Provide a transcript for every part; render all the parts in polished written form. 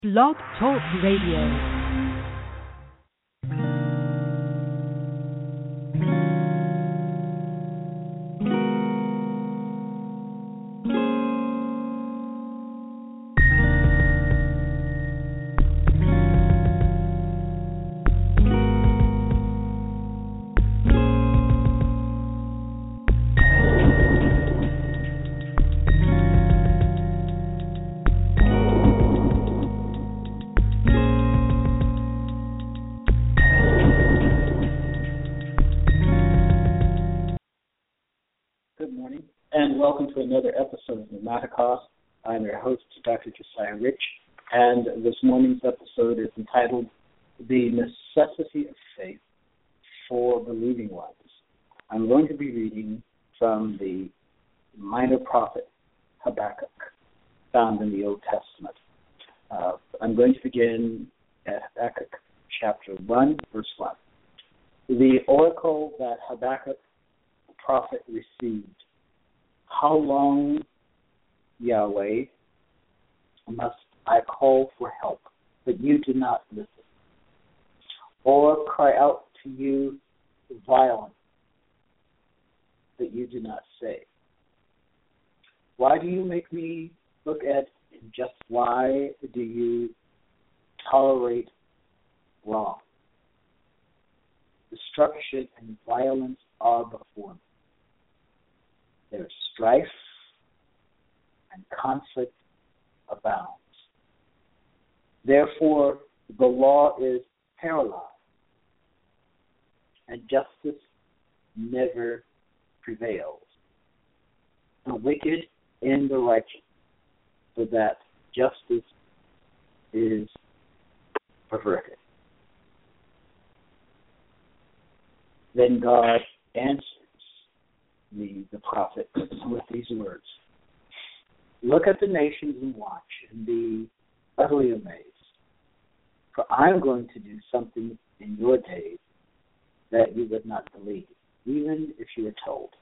Blog Talk Radio. Another episode of Pneumaticos. I'm your host, Dr. Josiah Rich, and this morning's episode is entitled The Necessity of Faith for Believing Ones. I'm going to be reading from the minor prophet Habakkuk, found in the Old Testament. I'm going to begin at Habakkuk chapter 1, verse 1. The oracle that Habakkuk, the prophet, received. How long, Yahweh, must I call for help, but you do not listen, or cry out to you violence, but you do not say? Why do you make me look at injustice? Why do you tolerate wrong? Destruction and violence are before me. Their strife and conflict abounds. Therefore, the law is paralyzed, and justice never prevails. The wicked and the righteous, so that justice is perverted. Then God answers the prophet with these words. Look at the nations and watch and be utterly amazed. For I am going to do something in your days that you would not believe, even if you were told.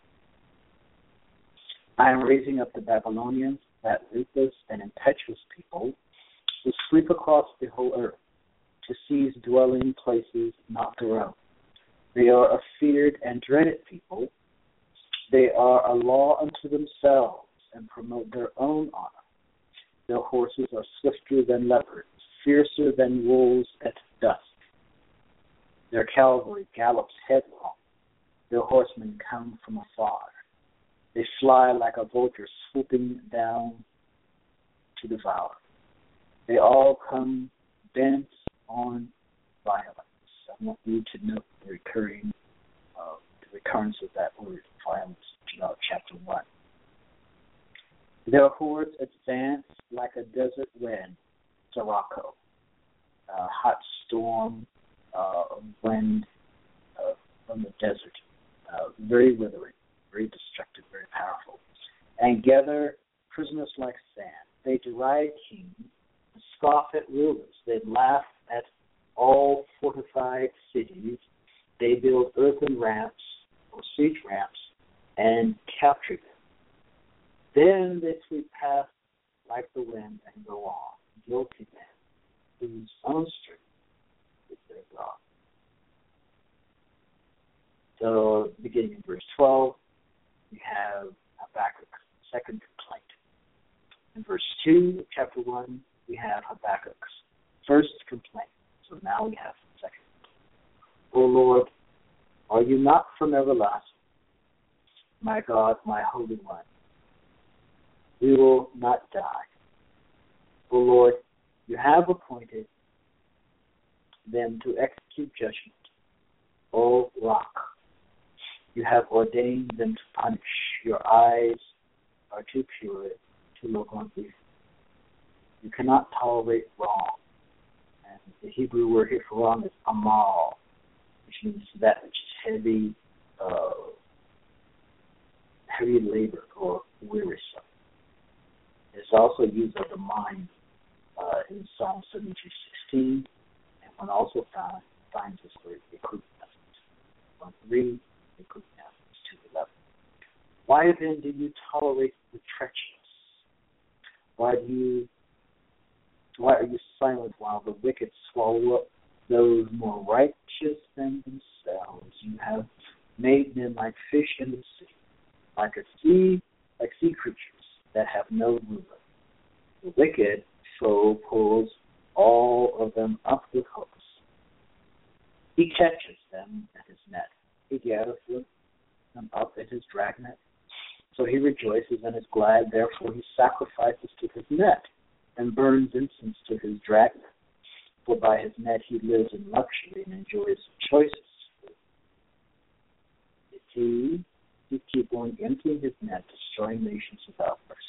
I am raising up the Babylonians, that ruthless and impetuous people, who sweep across the whole earth to seize dwelling places not their own. They are a feared and dreaded people. They are a law unto themselves and promote their own honor. Their horses are swifter than leopards, fiercer than wolves at dusk. Their cavalry gallops headlong. Their horsemen come from afar. They fly like a vulture swooping down to devour. They all come bent on violence. I want you to note the recurrence of that word, violence, throughout chapter 1. Their hordes advance like a desert wind, Sirocco, a hot storm, wind from the desert, very withering, very destructive, very powerful, and gather prisoners like sand. They deride kings, scoff at rulers. They laugh at all fortified cities. They build earthen ramps or siege ramps and capture them. Then they sweep past like the wind and go on. Guilty men whose own strength is their God. So beginning in verse 12, we have Habakkuk's second complaint. In verse 2 of chapter 1, we have Habakkuk's first complaint. So now we have the second complaint. O Lord, are you not from everlasting? My God, my Holy One, we will not die. O Lord, you have appointed them to execute judgment. O Rock, you have ordained them to punish. Your eyes are too pure to look on evil. You cannot tolerate wrong. And the Hebrew word here for wrong is amal, which means that which is heavy labor or wearisome. It's also used of the mind in Psalm 72:16, and one also finds this word Ecclesiastes 1:3, Ecclesiastes 2:11. Why then do you tolerate the treacherous? Why do you Why are you silent while the wicked swallow up those more righteous than themselves? You have made men like fish in the sea, like sea creatures that have no ruler. The wicked foe pulls all of them up with hooks. He catches them at his net. He gathers them up at his dragnet. So he rejoices and is glad. Therefore he sacrifices to his net and burns incense to his dragnet. For by his net he lives in luxury and enjoys choicest food. He keeps on emptying his net, destroying nations without mercy.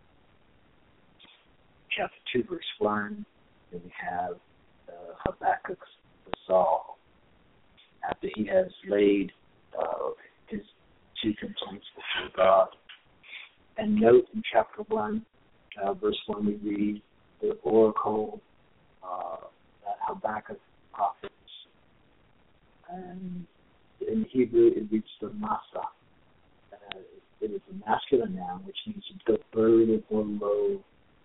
Chapter 2, verse 1, then we have Habakkuk's resolve. After he has laid his two complaints before God. And note in chapter 1, verse 1, we read the oracle that Habakkuk prophets. And in Hebrew, it reads the Masa. It is a masculine noun, which means the bird or low.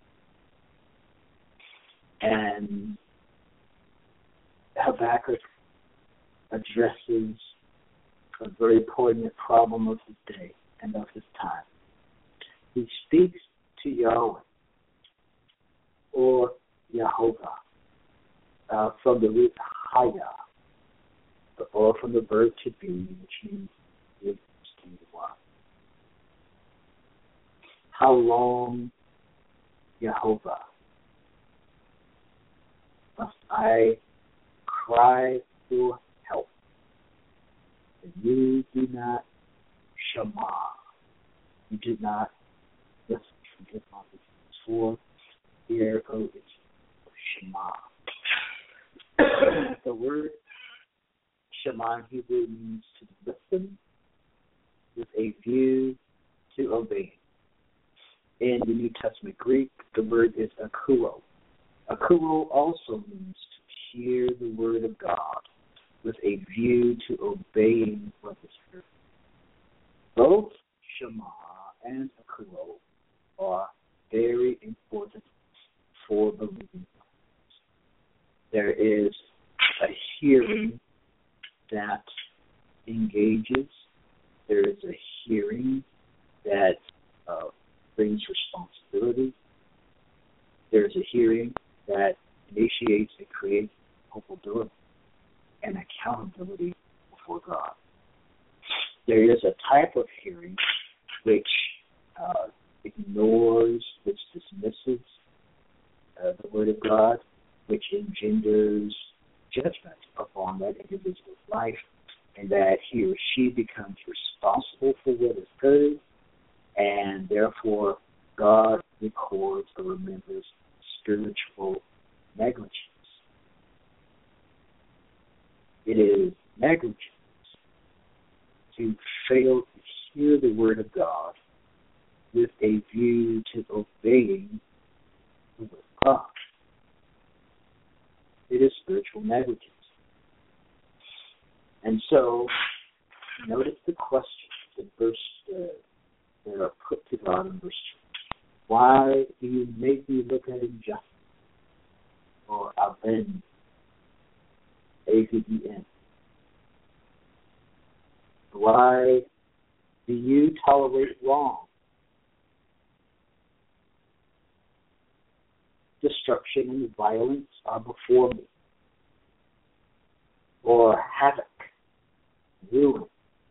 And Habakkuk addresses a very poignant problem of his day and of his time. He speaks to Yahweh or Yehovah from the root Haya, or from the verb to be, which means to one. How long, Yehovah, must I cry for help, and you do not shema? You do not listen. Forgive my weakness. For here, it's shema. The word shema in Hebrew means to listen with a view to obey. In the New Testament Greek, the word is akuo. Akuo also means to hear the word of God with a view to obeying what is heard. Both shema and akuo are very important for believing. There is a hearing that engages. There is a hearing that brings responsibility. There is a hearing that initiates and creates culpability and accountability before God. There is a type of hearing which ignores, which dismisses the Word of God, which engenders judgment upon that individual's life, and that he or she becomes responsible for what is heard, and therefore God records or remembers spiritual negligence. It is negligence to fail to hear the Word of God with a view to obeying the Word of God. It is spiritual negligence. And so, notice the questions in verse that are put to God in verse 2. Why do you make me look at injustice? Or Aven, A-V-E-N. Why do you tolerate wrong? Destruction and violence are before me. Or havoc, ruin.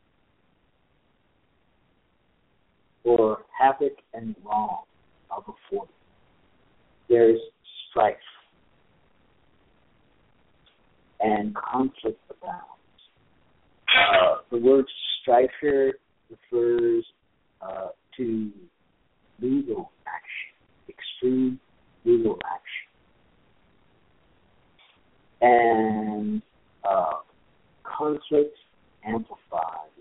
Or havoc and wrong are before me. There is strife and conflict abounds. The word strife here refers to legal action, extreme legal action. And conflict amplifies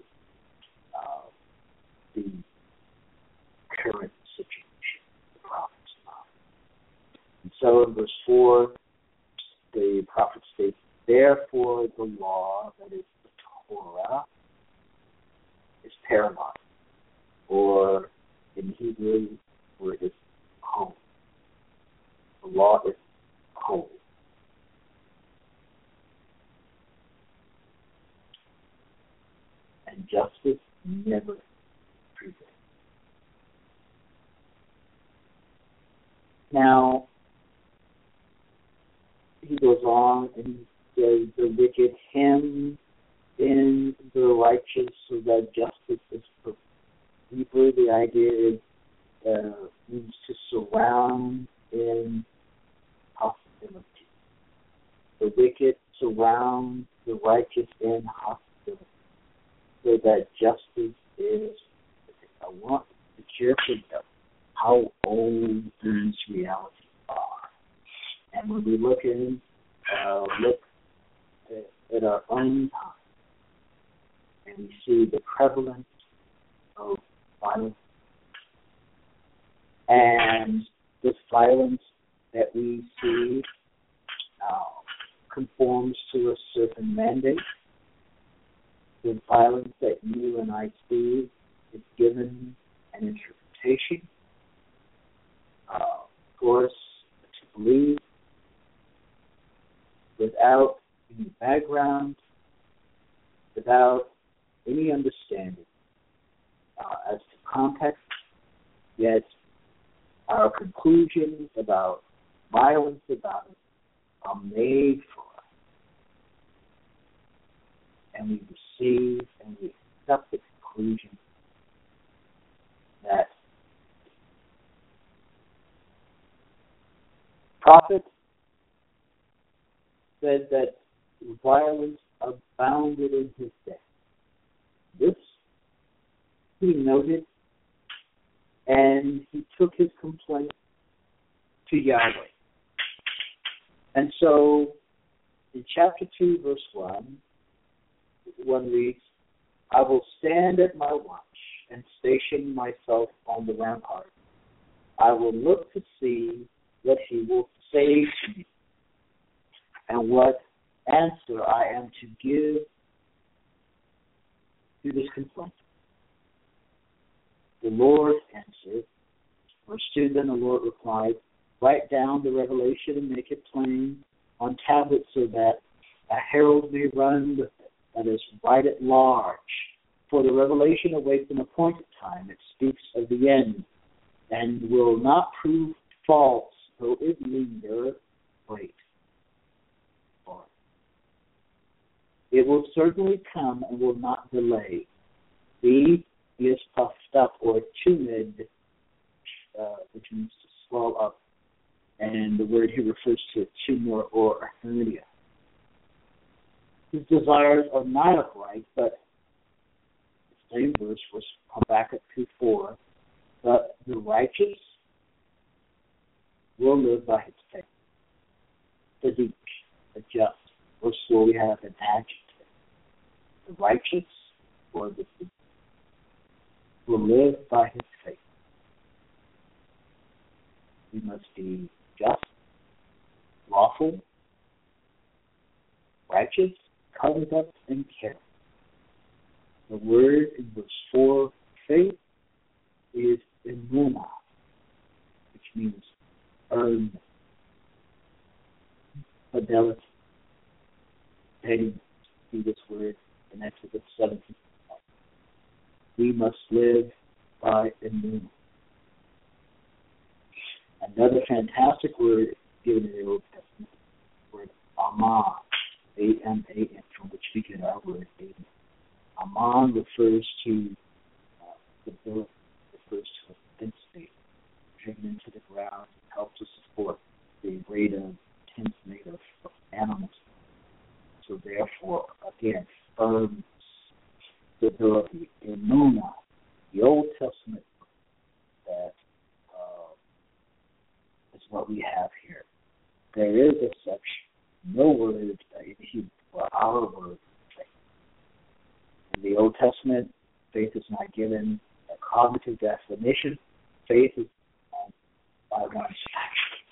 the current situation, the prophet's life. And so in verse 4, the prophet states, therefore the law, that is the Torah, is paramount, or in Hebrew, word is home. The law is cold. And justice never prevails. Now, he goes on and he says, the wicked hem in the righteous so that justice is perfect. Deeper, the idea is means to surround in hostility. The wicked surround the righteous in hostility so that justice is perfect. I want to carefully know how old these realities are. And when we look at our own time, and we see the prevalence of violence, and this violence that we see conforms to a certain mandate. The violence that you and I see is given an interpretation, for us to believe, without any background, without any understanding as to context, yet our conclusions about violence about it are made for us. And we receive and we accept the conclusion that prophet said that violence abounded in his day. This he noted, and he took his complaint to Yahweh. And so, in chapter 2, verse 1 reads, I will stand at my watch and station myself on the rampart. I will look to see what he will say to me, and what answer I am to give to this complaint. The Lord answered, verse 2, then the Lord replied, write down the revelation and make it plain on tablets so that a herald may run with it, that is, write it large. For the revelation awaits an appointed time. It speaks of the end and will not prove false, though it linger. Wait for it. It will certainly come and will not delay. He is puffed up or tumid, which means to swell up, and the word he refers to tumor or hernia. His desires are not upright, but the same verse was Habakkuk 2:4. But the righteous will live by his faith. Sadiq, the just. Verse 4, we have an adjective. The righteous or the Sadiq will live by his faith. We must be just, lawful, righteous, covered up, and careful. The word in verse 4, faith, is emuna, which means earn, fidelity. Heading to this word in Exodus 17. We must live by emuna. Another fantastic word given in the Old Testament, the word Aman, A-M-A-N, from which we get our word Amen. Aman refers to stability, refers to a thin state, driven into the ground, helps to support the rate of tents made of animals. So therefore, again, firm stability. Emuna, the Old Testament, that is what we have here. There is as such no word in Hebrew for our word faith. In the Old Testament, faith is not given a cognitive definition. Faith is by one's actions.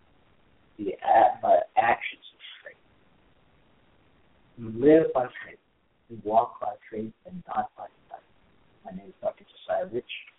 By actions of faith. We live by faith. We walk by faith and not by sight. My name is Dr. Josiah Rich.